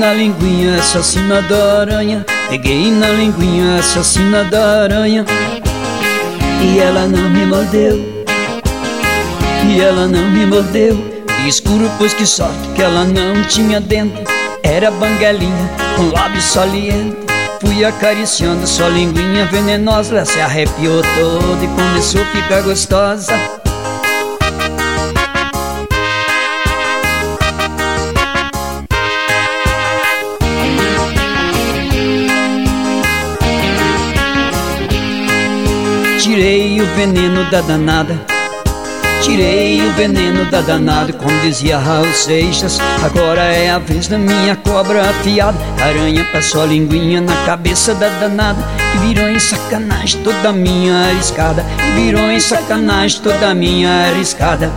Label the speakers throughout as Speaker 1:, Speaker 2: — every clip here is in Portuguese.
Speaker 1: na linguinha, assassina da aranha. Peguei na linguinha, assassina da aranha. E ela não me mordeu, e ela não me mordeu. Escuro, pois que sorte que ela não tinha dente. Era banguelinha, com lábios salientes. Fui acariciando sua linguinha venenosa. Ela se arrepiou toda e começou a ficar gostosa. Tirei o veneno da danada, tirei o veneno da danada. Como dizia Raul Seixas, agora é a vez da minha cobra afiada. Aranha passou a linguinha na cabeça da danada, que virou em sacanagem toda a minha arriscada, que virou em sacanagem toda a minha arriscada.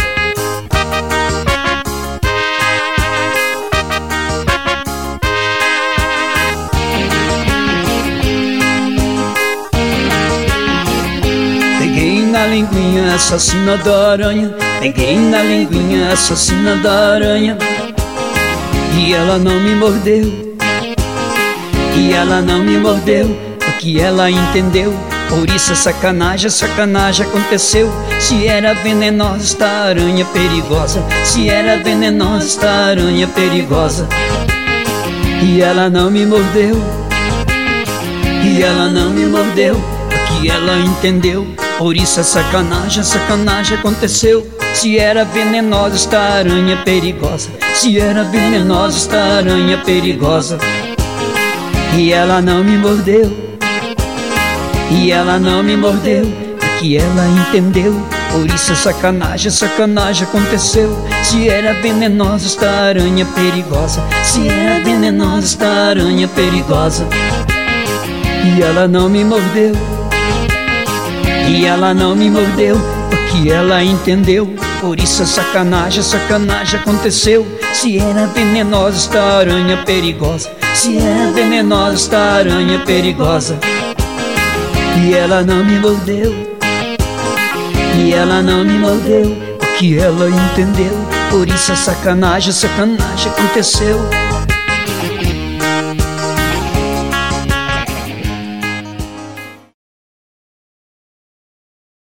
Speaker 1: Na linguinha, assassina da aranha. Peguei na linguinha, assassina da aranha. E ela não me mordeu, e ela não me mordeu, porque ela entendeu. Por isso a sacanagem aconteceu. Se era venenosa esta aranha perigosa, se era venenosa esta aranha perigosa. E ela não me mordeu, e ela não me mordeu, porque ela entendeu. Por isso a sacanagem aconteceu. Se era venenosa esta aranha perigosa, se era venenosa esta aranha perigosa. E ela não me mordeu, e ela não me mordeu, porque ela entendeu. Por isso a sacanagem aconteceu. Se era venenosa esta aranha perigosa, se era venenosa esta aranha perigosa. E ela não me mordeu, e ela não me mordeu, porque ela entendeu. Por isso a sacanagem aconteceu. Se era venenosa esta aranha perigosa, se era venenosa esta aranha perigosa. E ela não me mordeu, e ela não me mordeu, porque ela entendeu. Por isso a sacanagem aconteceu.